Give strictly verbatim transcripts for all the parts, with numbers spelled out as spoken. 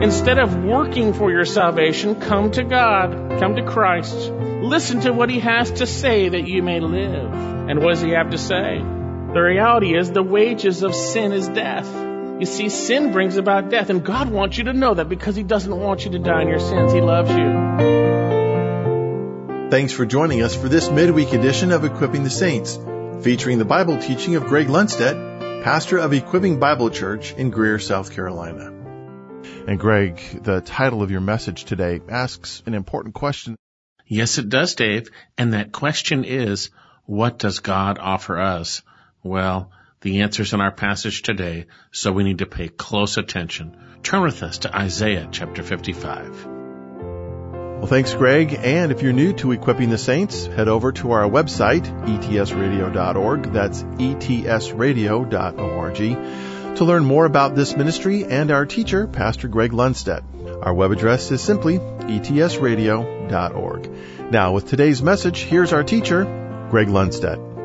Instead of working for your salvation, come to God, come to Christ. Listen to what He has to say that you may live. And what does He have to say? The reality is the wages of sin is death. You see, sin brings about death, and God wants you to know that because He doesn't want you to die in your sins. He loves you. Thanks for joining us for this midweek edition of Equipping the Saints, featuring the Bible teaching of Greg Lundstedt, pastor of Equipping Bible Church in Greer, South Carolina. And Greg, the title of your message today asks an important question. Yes, it does, Dave. And that question is, what does God offer us? Well, the answer's in our passage today, so we need to pay close attention. Turn with us to Isaiah chapter fifty-five. Well, thanks, Greg. And if you're new to Equipping the Saints, head over to our website, E T S radio dot org. That's E T S radio dot org to learn more about this ministry and our teacher, Pastor Greg Lundstedt. Our web address is simply E T S radio dot org. Now, with today's message, here's our teacher, Greg Lundstedt.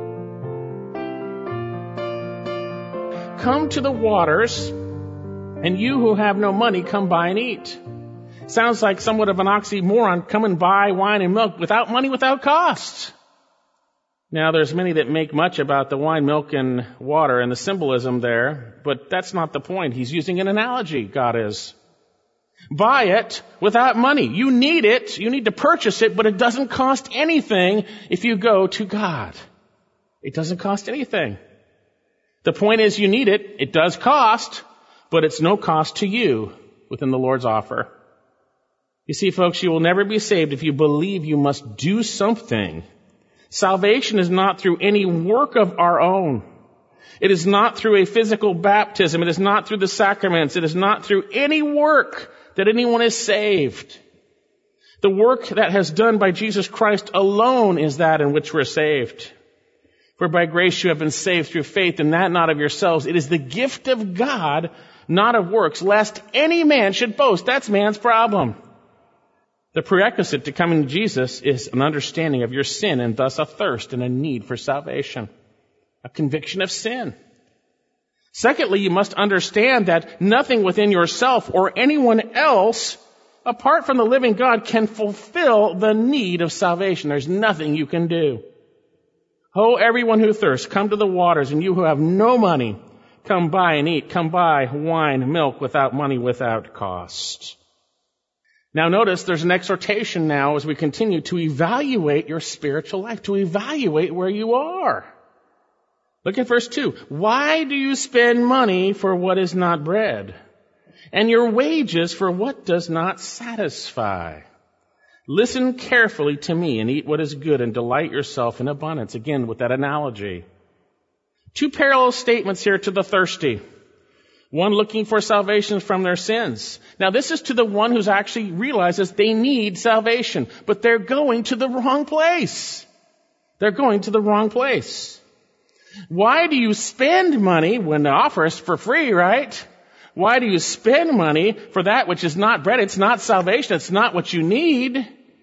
Come to the waters, and you who have no money, come buy and eat. Sounds like somewhat of an oxymoron. Come and buy wine and milk without money, without cost. Now, there's many that make much about the wine, milk, and water and the symbolism there, but that's not the point. He's using an analogy, God is. Buy it without money. You need it. You need to purchase it, but it doesn't cost anything if you go to God. It doesn't cost anything. The point is you need it. It does cost, but it's no cost to you within the Lord's offer. You see, folks, you will never be saved if you believe you must do something. Salvation is not through any work of our own. It is not through a physical baptism. It is not through the sacraments. It is not through any work that anyone is saved. The work that has done by Jesus Christ alone is that in which we're saved. For by grace you have been saved through faith, and that not of yourselves. It is the gift of God, not of works, lest any man should boast. That's man's problem. The prerequisite to coming to Jesus is an understanding of your sin, and thus a thirst and a need for salvation, a conviction of sin. Secondly, you must understand that nothing within yourself or anyone else, apart from the living God, can fulfill the need of salvation. There's nothing you can do. Ho, everyone who thirsts, come to the waters, and you who have no money, come buy and eat. Come buy wine, milk, without money, without cost. Now notice there's an exhortation now as we continue to evaluate your spiritual life, to evaluate where you are. Look at verse two. Why do you spend money for what is not bread, and your wages for what does not satisfy? Listen carefully to me and eat what is good and delight yourself in abundance. Again, with that analogy. Two parallel statements here to the thirsty. One looking for salvation from their sins. Now this is to the one who's actually realizes they need salvation, but they're going to the wrong place. They're going to the wrong place. Why do you spend money when the offer is for free, right? Why do you spend money for that which is not bread? It's not salvation. It's not what you need.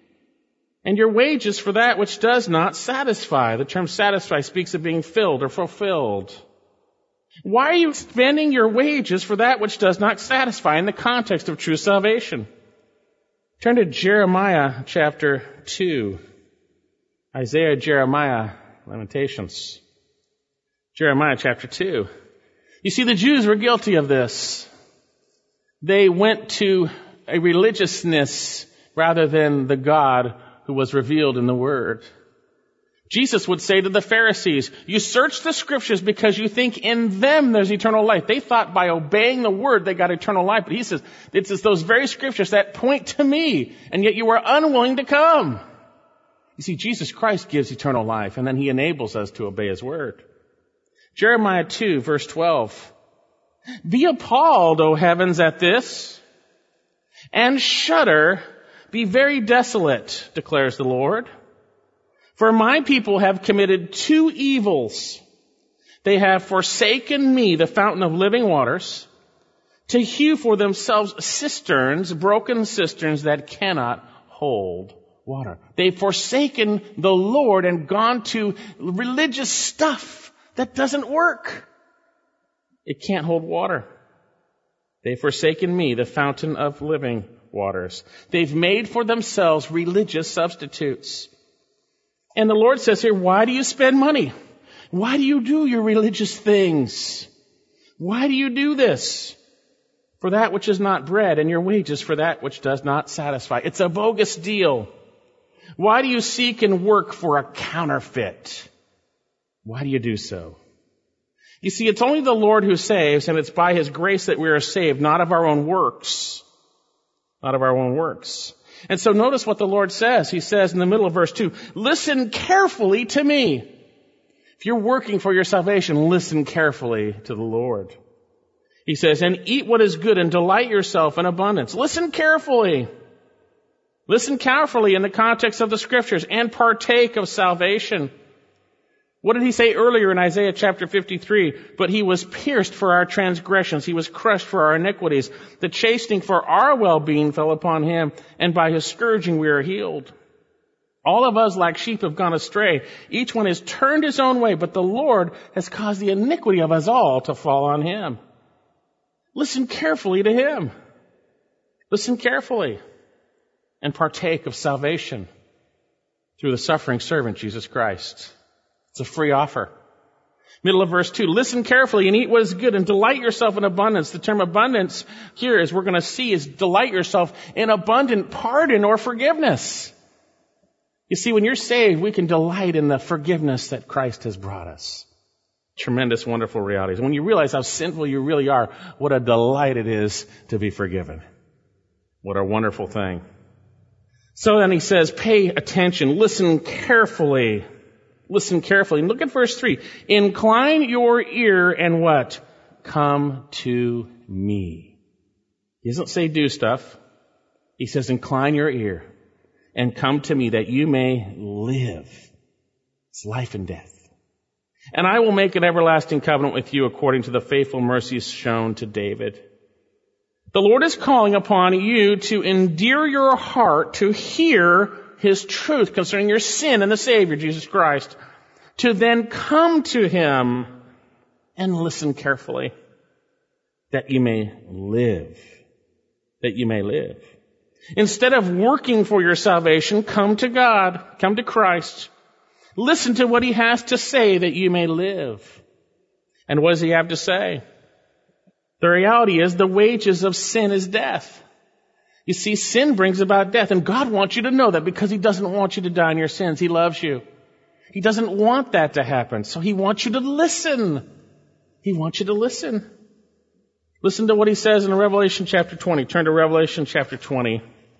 And your wages for that which does not satisfy. The term satisfy speaks of being filled or fulfilled. Why are you spending your wages for that which does not satisfy in the context of true salvation? Turn to Jeremiah chapter two. Isaiah, Jeremiah, Lamentations. Jeremiah chapter two. You see, the Jews were guilty of this. They went to a religiousness rather than the God who was revealed in the Word. Jesus would say to the Pharisees, you search the Scriptures because you think in them there's eternal life. They thought by obeying the Word they got eternal life. But he says, it's those very Scriptures that point to me, and yet you are unwilling to come. You see, Jesus Christ gives eternal life, and then He enables us to obey His Word. Jeremiah two, verse twelve. Be appalled, O heavens, at this, and shudder, be very desolate, declares the Lord. For my people have committed two evils. They have forsaken me, the fountain of living waters, to hew for themselves cisterns, broken cisterns that cannot hold water. They've forsaken the Lord and gone to religious stuff that doesn't work. It can't hold water. They've forsaken me, the fountain of living waters. They've made for themselves religious substitutes. And the Lord says here, why do you spend money? Why do you do your religious things? Why do you do this? For that which is not bread, and your wages for that which does not satisfy. It's a bogus deal. Why do you seek and work for a counterfeit? Why do you do so? You see, it's only the Lord who saves, and it's by His grace that we are saved, not of our own works. Not of our own works. And so notice what the Lord says. He says in the middle of verse two, listen carefully to me. If you're working for your salvation, listen carefully to the Lord. He says, and eat what is good and delight yourself in abundance. Listen carefully. Listen carefully in the context of the Scriptures and partake of salvation. What did He say earlier in Isaiah chapter fifty-three? But He was pierced for our transgressions. He was crushed for our iniquities. The chastening for our well-being fell upon Him, and by His scourging we are healed. All of us like sheep have gone astray. Each one has turned his own way, but the Lord has caused the iniquity of us all to fall on Him. Listen carefully to Him. Listen carefully and partake of salvation through the suffering servant, Jesus Christ. It's a free offer. Middle of verse two, listen carefully and eat what is good and delight yourself in abundance. The term abundance here, as we're going to see, is delight yourself in abundant pardon or forgiveness. You see, when you're saved, we can delight in the forgiveness that Christ has brought us. Tremendous, wonderful realities. When you realize how sinful you really are, what a delight it is to be forgiven. What a wonderful thing. So then he says, pay attention, listen carefully. Listen carefully. And look at verse three. Incline your ear and what? Come to me. He doesn't say do stuff. He says incline your ear and come to me that you may live. It's life and death. And I will make an everlasting covenant with you according to the faithful mercies shown to David. The Lord is calling upon you to endear your heart to hear His truth concerning your sin and the Savior, Jesus Christ, to then come to Him and listen carefully that you may live, that you may live. Instead of working for your salvation, come to God, come to Christ. Listen to what He has to say that you may live. And what does He have to say? The reality is the wages of sin is death. You see, sin brings about death, and God wants you to know that because He doesn't want you to die in your sins. He loves you. He doesn't want that to happen, so He wants you to listen. He wants you to listen. Listen to what He says in Revelation chapter twenty. Turn to Revelation chapter twenty.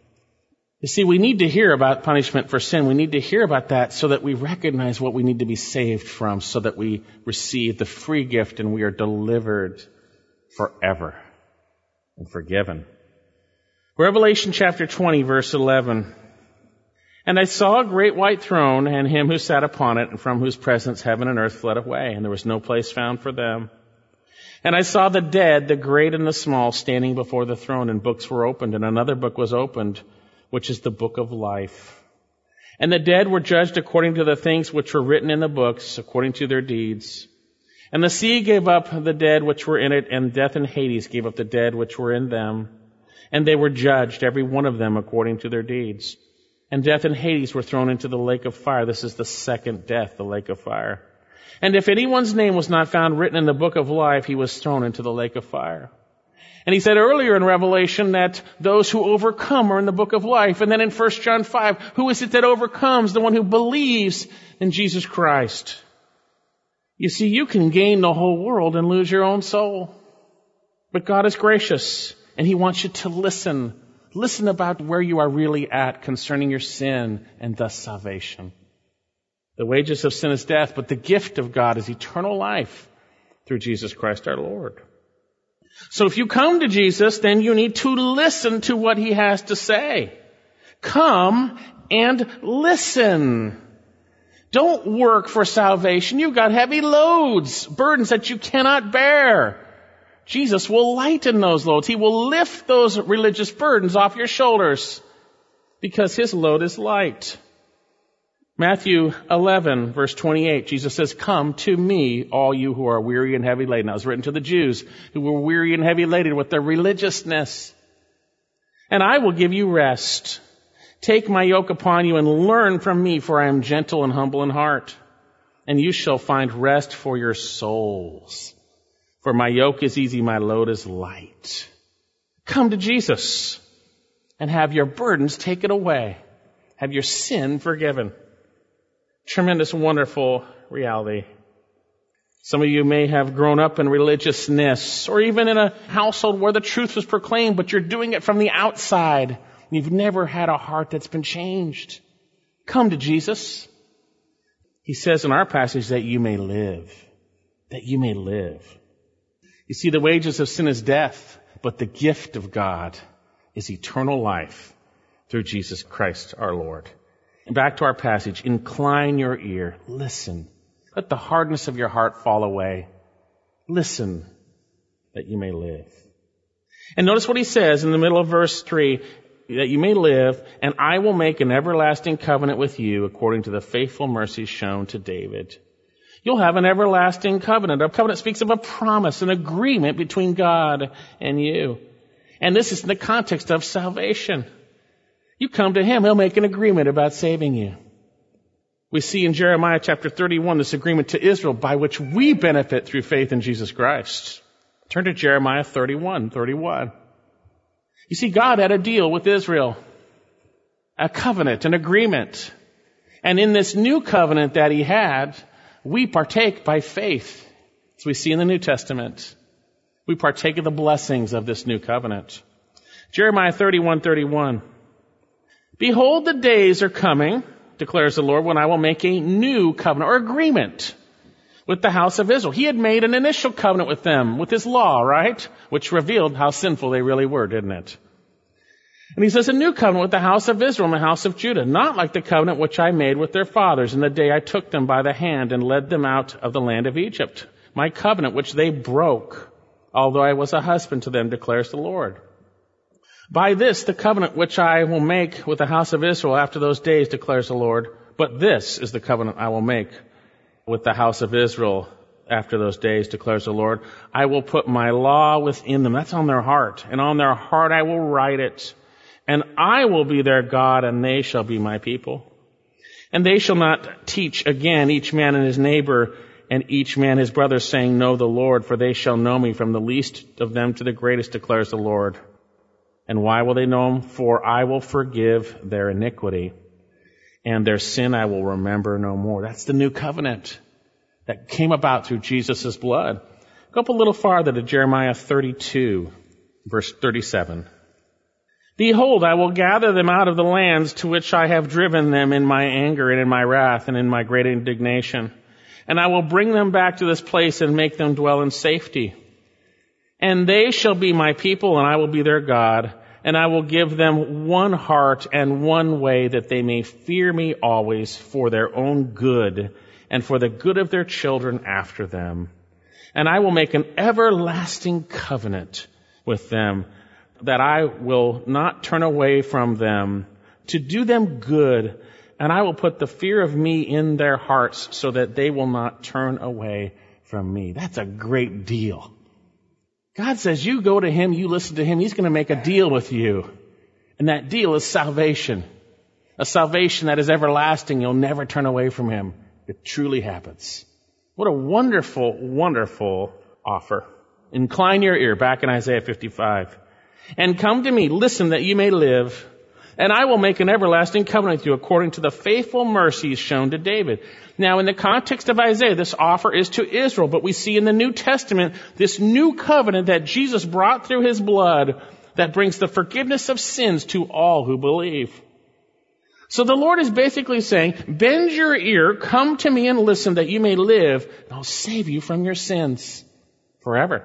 You see, we need to hear about punishment for sin. We need to hear about that so that we recognize what we need to be saved from, so that we receive the free gift and we are delivered forever and forgiven. Revelation chapter twenty, verse eleven. And I saw a great white throne and Him who sat upon it, and from whose presence heaven and earth fled away, and there was no place found for them. And I saw the dead, the great and the small, standing before the throne, and books were opened, and another book was opened, which is the book of life. And the dead were judged according to the things which were written in the books, according to their deeds. And the sea gave up the dead which were in it, and death and Hades gave up the dead which were in them. And they were judged, every one of them, according to their deeds. And death and Hades were thrown into the lake of fire. This is the second death, the lake of fire. And if anyone's name was not found written in the book of life, he was thrown into the lake of fire. And he said earlier in Revelation that those who overcome are in the book of life. And then in First John five, who is it that overcomes? The one who believes in Jesus Christ. You see, you can gain the whole world and lose your own soul. But God is gracious, and He wants you to listen. Listen about where you are really at concerning your sin and thus salvation. The wages of sin is death, but the gift of God is eternal life through Jesus Christ our Lord. So if you come to Jesus, then you need to listen to what He has to say. Come and listen. Don't work for salvation. You've got heavy loads, burdens that you cannot bear. Jesus will lighten those loads. He will lift those religious burdens off your shoulders because His load is light. Matthew eleven, verse twenty-eight, Jesus says, "Come to me, all you who are weary and heavy laden." That was written to the Jews who were weary and heavy laden with their religiousness. "And I will give you rest. Take my yoke upon you and learn from me, for I am gentle and humble in heart. And you shall find rest for your souls. For my yoke is easy, my load is light." Come to Jesus and have your burdens taken away. Have your sin forgiven. Tremendous, wonderful reality. Some of you may have grown up in religiousness or even in a household where the truth was proclaimed, but you're doing it from the outside. You've never had a heart that's been changed. Come to Jesus. He says in our passage that you may live. That you may live. You see, the wages of sin is death, but the gift of God is eternal life through Jesus Christ our Lord. And back to our passage. Incline your ear. Listen. Let the hardness of your heart fall away. Listen that you may live. And notice what he says in the middle of verse three. That you may live, and I will make an everlasting covenant with you according to the faithful mercies shown to David. You'll have an everlasting covenant. A covenant speaks of a promise, an agreement between God and you. And this is in the context of salvation. You come to him, he'll make an agreement about saving you. We see in Jeremiah chapter thirty-one this agreement to Israel by which we benefit through faith in Jesus Christ. Turn to Jeremiah thirty-one, thirty-one. You see, God had a deal with Israel, a covenant, an agreement. And in this new covenant that he had, we partake by faith, as we see in the New Testament. We partake of the blessings of this new covenant. Jeremiah thirty-one, thirty-one. "Behold, the days are coming, declares the Lord, when I will make a new covenant," or agreement, "with the house of Israel." He had made an initial covenant with them, with his law, right? Which revealed how sinful they really were, didn't it? And he says, "A new covenant with the house of Israel and the house of Judah, not like the covenant which I made with their fathers in the day I took them by the hand and led them out of the land of Egypt. My covenant which they broke, although I was a husband to them, declares the Lord. By this, the covenant which I will make with the house of Israel after those days, declares the Lord. But this is the covenant I will make with the house of Israel after those days, declares the Lord. I will put my law within them." That's on their heart. "And on their heart I will write it. And I will be their God, and they shall be my people. And they shall not teach again each man and his neighbor, and each man his brother, saying, Know the Lord, for they shall know me from the least of them to the greatest, declares the Lord. And why will they know him? For I will forgive their iniquity, and their sin I will remember no more." That's the new covenant that came about through Jesus' blood. Go up a little farther to Jeremiah thirty-two, verse thirty-seven. "Behold, I will gather them out of the lands to which I have driven them in my anger and in my wrath and in my great indignation. And I will bring them back to this place and make them dwell in safety. And they shall be my people, and I will be their God. And I will give them one heart and one way, that they may fear me always for their own good and for the good of their children after them. And I will make an everlasting covenant with them, that I will not turn away from them, to do them good. And I will put the fear of me in their hearts, so that they will not turn away from me." That's a great deal. God says you go to him, you listen to him, he's going to make a deal with you. And that deal is salvation. A salvation that is everlasting. You'll never turn away from him. It truly happens. What a wonderful, wonderful offer. Incline your ear, back in Isaiah fifty-five. "And come to me, listen that you may live. And I will make an everlasting covenant with you according to the faithful mercies shown to David." Now, in the context of Isaiah, this offer is to Israel. But we see in the New Testament this new covenant that Jesus brought through his blood that brings the forgiveness of sins to all who believe. So the Lord is basically saying, bend your ear, come to me and listen that you may live, and I'll save you from your sins forever.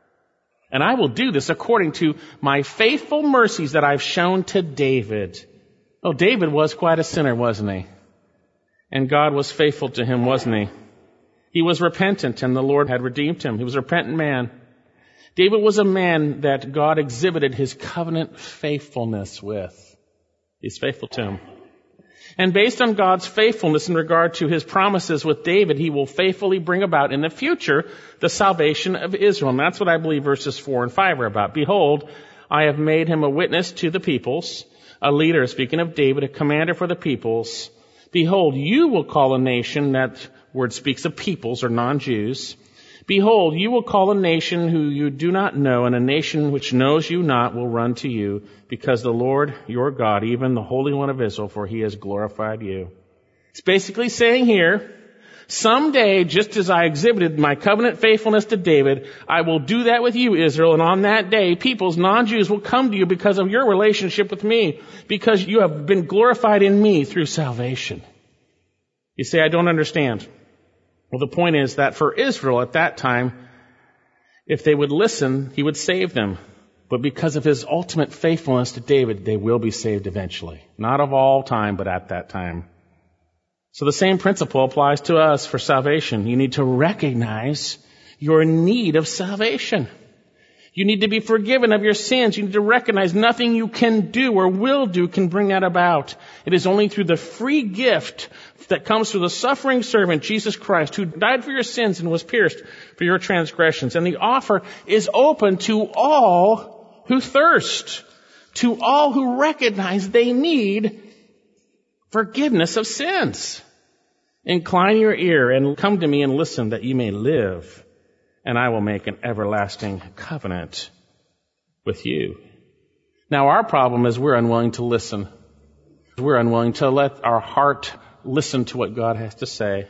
And I will do this according to my faithful mercies that I've shown to David. Oh, David was quite a sinner, wasn't he? And God was faithful to him, wasn't he? He was repentant, and the Lord had redeemed him. He was a repentant man. David was a man that God exhibited his covenant faithfulness with. He's faithful to him. And based on God's faithfulness in regard to his promises with David, he will faithfully bring about in the future the salvation of Israel. And that's what I believe verses four and five are about. Behold, I have made him a witness to the peoples, a leader, speaking of David, a commander for the peoples. Behold, you will call a nation, that word speaks of peoples or non-Jews. Behold, you will call a nation who you do not know, and a nation which knows you not will run to you, because the Lord your God, even the Holy One of Israel, for he has glorified you. It's basically saying here, someday, just as I exhibited my covenant faithfulness to David, I will do that with you, Israel, and on that day, peoples, non-Jews, will come to you because of your relationship with me, because you have been glorified in me through salvation. You say, I don't understand. Well, the point is that for Israel at that time, if they would listen, he would save them. But because of his ultimate faithfulness to David, they will be saved eventually. Not of all time, but at that time. So the same principle applies to us for salvation. You need to recognize your need of salvation. You need to be forgiven of your sins. You need to recognize nothing you can do or will do can bring that about. It is only through the free gift that comes through the suffering servant, Jesus Christ, who died for your sins and was pierced for your transgressions. And the offer is open to all who thirst, to all who recognize they need forgiveness of sins. Incline your ear and come to me and listen, that you may live, and I will make an everlasting covenant with you. Now, our problem is we're unwilling to listen. We're unwilling to let our heart listen to what God has to say.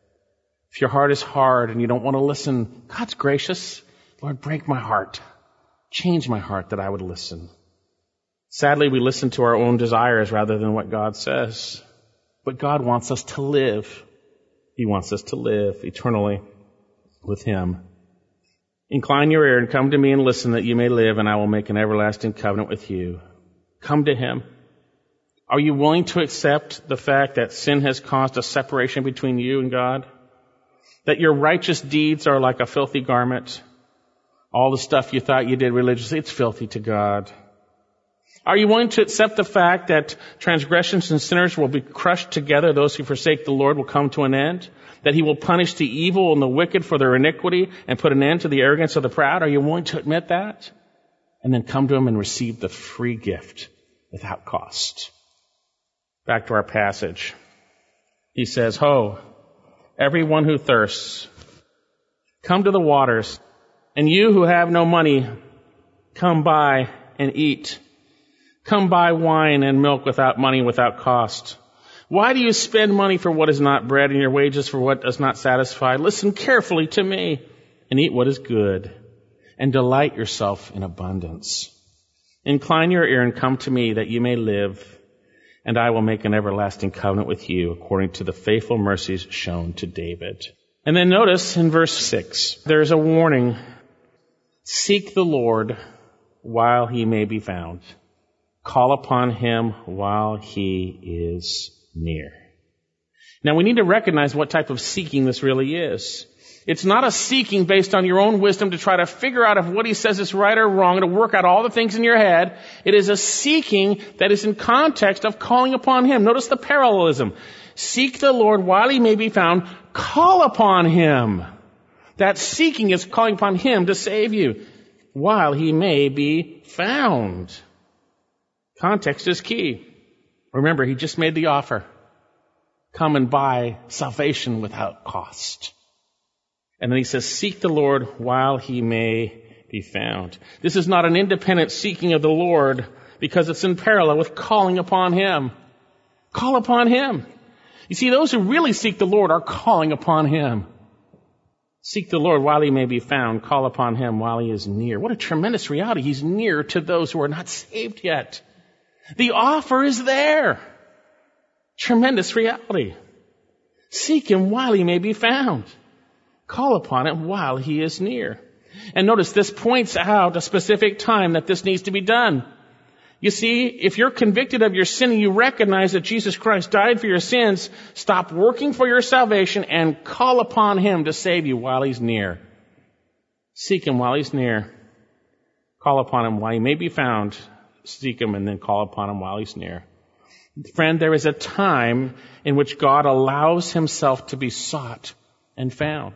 If your heart is hard and you don't want to listen, God's gracious. Lord, break my heart. Change my heart that I would listen. Sadly, we listen to our own desires rather than what God says. But God wants us to live. He wants us to live eternally with him. Incline your ear and come to me and listen, that you may live, and I will make an everlasting covenant with you. Come to him. Are you willing to accept the fact that sin has caused a separation between you and God? That your righteous deeds are like a filthy garment? All the stuff you thought you did religiously, it's filthy to God. Are you willing to accept the fact that transgressions and sinners will be crushed together? Those who forsake the Lord will come to an end. That he will punish the evil and the wicked for their iniquity and put an end to the arrogance of the proud? Are you willing to admit that? And then come to him and receive the free gift without cost. Back to our passage. He says, Ho, everyone who thirsts, come to the waters, and you who have no money, come buy and eat. Come buy wine and milk without money, without cost. Why do you spend money for what is not bread, and your wages for what does not satisfy? Listen carefully to me, and eat what is good, and delight yourself in abundance. Incline your ear and come to me, that you may live, and I will make an everlasting covenant with you, according to the faithful mercies shown to David. And then notice in verse six, there's a warning. Seek the Lord while he may be found. Call upon him while he is near. Now, we need to recognize what type of seeking this really is. It's not a seeking based on your own wisdom to try to figure out if what he says is right or wrong, to work out all the things in your head. It is a seeking that is in context of calling upon him. Notice the parallelism. Seek the Lord while he may be found. Call upon him. That seeking is calling upon him to save you while he may be found. Context is key. Remember, he just made the offer. Come and buy salvation without cost. And then he says, seek the Lord while he may be found. This is not an independent seeking of the Lord because it's in parallel with calling upon him. Call upon him. You see, those who really seek the Lord are calling upon him. Seek the Lord while he may be found. Call upon him while he is near. What a tremendous reality. He's near to those who are not saved yet. The offer is there. Tremendous reality. Seek him while he may be found. Call upon him while he is near. And notice this points out a specific time that this needs to be done. You see, if you're convicted of your sin and you recognize that Jesus Christ died for your sins, stop working for your salvation and call upon him to save you while he's near. Seek him while he's near. Call upon him while he may be found. Seek him and then call upon him while he's near. Friend, there is a time in which God allows himself to be sought and found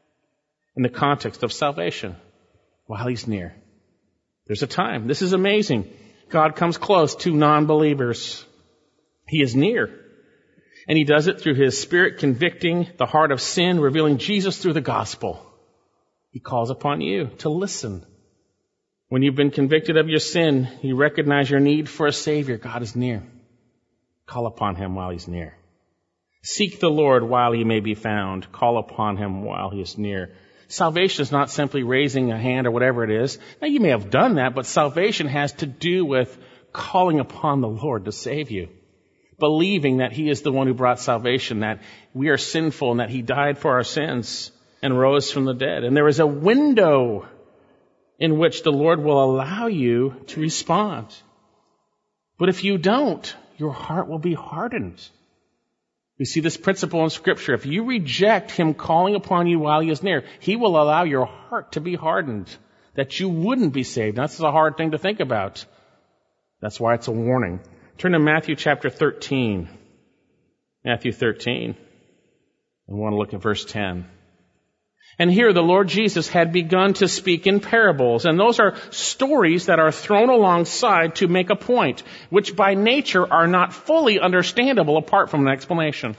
in the context of salvation while he's near. There's a time. This is amazing. God comes close to non-believers. He is near. And he does it through his Spirit convicting the heart of sin, revealing Jesus through the gospel. He calls upon you to listen. When you've been convicted of your sin, you recognize your need for a Savior. God is near. Call upon him while he's near. Seek the Lord while he may be found. Call upon him while he is near. Salvation is not simply raising a hand or whatever it is. Now, you may have done that, but salvation has to do with calling upon the Lord to save you. Believing that he is the one who brought salvation, that we are sinful and that he died for our sins and rose from the dead. And there is a window in which the Lord will allow you to respond. But if you don't, your heart will be hardened. We see this principle in Scripture. If you reject him calling upon you while he is near, he will allow your heart to be hardened, that you wouldn't be saved. That's a hard thing to think about. That's why it's a warning. Turn to Matthew chapter thirteen. Matthew thirteen. I want to look at verse ten. And here the Lord Jesus had begun to speak in parables. And those are stories that are thrown alongside to make a point, which by nature are not fully understandable apart from an explanation.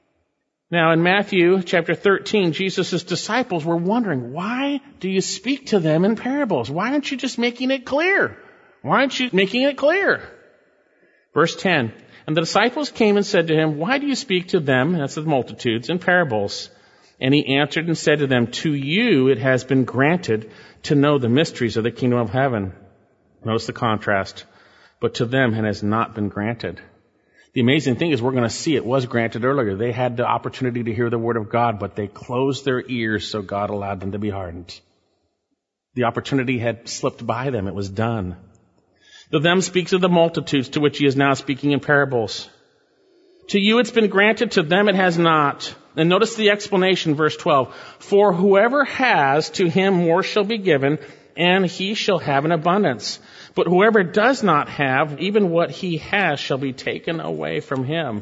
Now in Matthew chapter thirteen, Jesus' disciples were wondering, why do you speak to them in parables? Why aren't you just making it clear? Why aren't you making it clear? Verse ten, and the disciples came and said to him, why do you speak to them, that's the multitudes, in parables? And he answered and said to them, to you it has been granted to know the mysteries of the kingdom of heaven. Notice the contrast. But to them it has not been granted. The amazing thing is we're going to see it was granted earlier. They had the opportunity to hear the word of God, but they closed their ears, so God allowed them to be hardened. The opportunity had slipped by them. It was done. The them speaks of the multitudes, to which he is now speaking in parables. To you it's been granted, to them it has not. And notice the explanation, verse twelve. For whoever has, to him more shall be given, and he shall have an abundance. But whoever does not have, even what he has shall be taken away from him.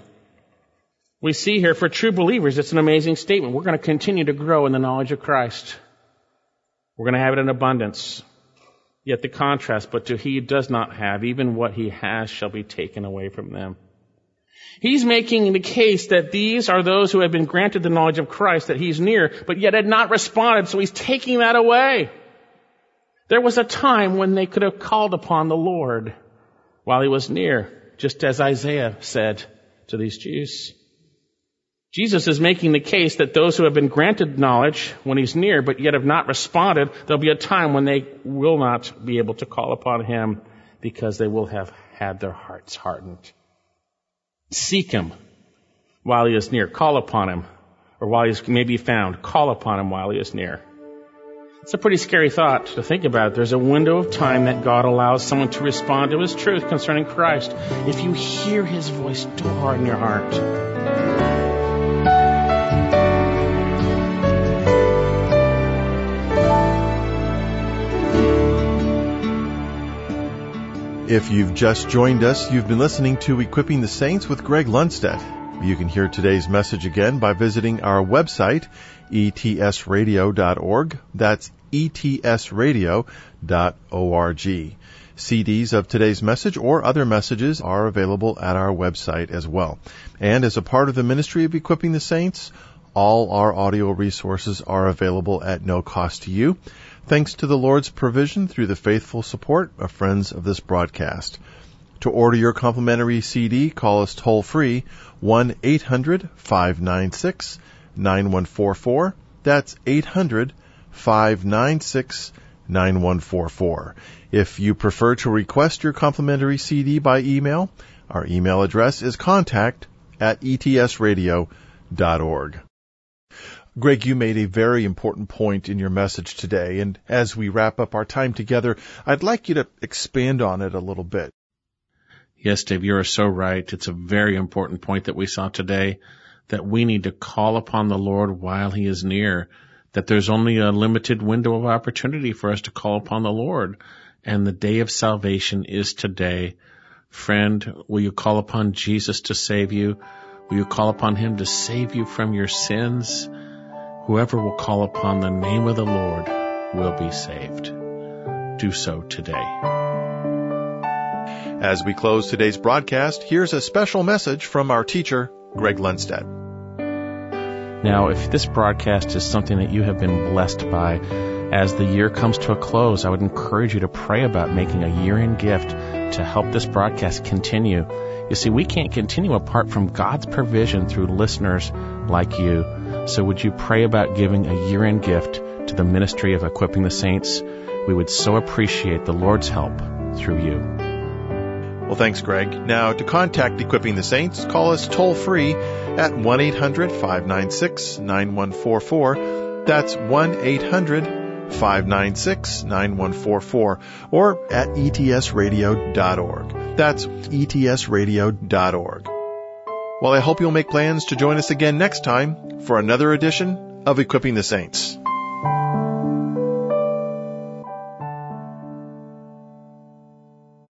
We see here, for true believers, it's an amazing statement. We're going to continue to grow in the knowledge of Christ. We're going to have it in abundance. Yet the contrast, but to he who does not have, even what he has shall be taken away from them. He's making the case that these are those who have been granted the knowledge of Christ, that he's near, but yet had not responded, so he's taking that away. There was a time when they could have called upon the Lord while he was near, just as Isaiah said to these Jews. Jesus is making the case that those who have been granted knowledge when he's near, but yet have not responded, there'll be a time when they will not be able to call upon him because they will have had their hearts hardened. Seek him while he is near. Call upon him, or while he may be found. Call upon him while he is near. It's a pretty scary thought to think about. There's a window of time that God allows someone to respond to his truth concerning Christ. If you hear his voice, don't harden your heart. If you've just joined us, you've been listening to Equipping the Saints with Greg Lundstedt. You can hear today's message again by visiting our website, E T S radio dot org. That's E T S radio dot org. C Ds of today's message or other messages are available at our website as well. And as a part of the ministry of Equipping the Saints, all our audio resources are available at no cost to you, thanks to the Lord's provision through the faithful support of friends of this broadcast. To order your complimentary C D, call us toll-free, one eight hundred five nine six nine one four four. That's eight hundred five nine six nine one four four. If you prefer to request your complimentary C D by email, our email address is contact at E T S radio dot org. Greg, you made a very important point in your message today, and as we wrap up our time together, I'd like you to expand on it a little bit. Yes, Dave, you are so right. It's a very important point that we saw today, that we need to call upon the Lord while he is near, that there's only a limited window of opportunity for us to call upon the Lord, and the day of salvation is today Friend, will you call upon Jesus to save you? Will you call upon him to save you from your sins? Whoever will call upon the name of the Lord will be saved. Do so today. As we close today's broadcast, here's a special message from our teacher, Greg Lundstedt. Now, if this broadcast is something that you have been blessed by, as the year comes to a close, I would encourage you to pray about making a year-end gift to help this broadcast continue. You see, we can't continue apart from God's provision through listeners like you. So would you pray about giving a year-end gift to the ministry of Equipping the Saints? We would so appreciate the Lord's help through you. Well, thanks, Greg. Now, to contact Equipping the Saints, call us toll-free at one eight hundred five nine six nine one four four. That's one eight hundred five nine six nine one four four, or at E T S radio dot org. That's E T S radio dot org. Well, I hope you'll make plans to join us again next time for another edition of Equipping the Saints.